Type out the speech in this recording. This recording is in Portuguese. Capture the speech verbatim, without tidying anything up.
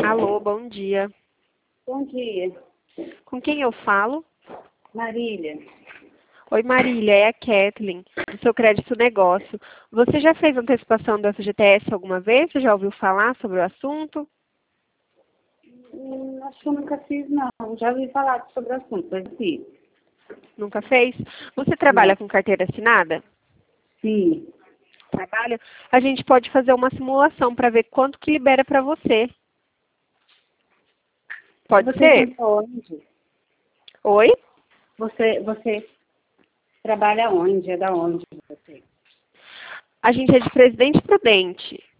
Alô, bom dia. Bom dia, Com quem eu falo? Marília. Oi, Marília, é a Kathleen, do seu crédito negócio. Você já fez antecipação do F G T S alguma vez? Você já ouviu falar sobre o assunto? Hum, acho que eu nunca fiz, não. Já ouvi falar sobre o assunto, mas fiz. Nunca fez? Você trabalha Não. com carteira assinada? Sim. Trabalha? A gente pode fazer uma simulação para ver quanto que libera para você. Pode Você ser? trabalha onde? Oi? Você, você trabalha onde? É da onde você? A gente é de Presidente Prudente.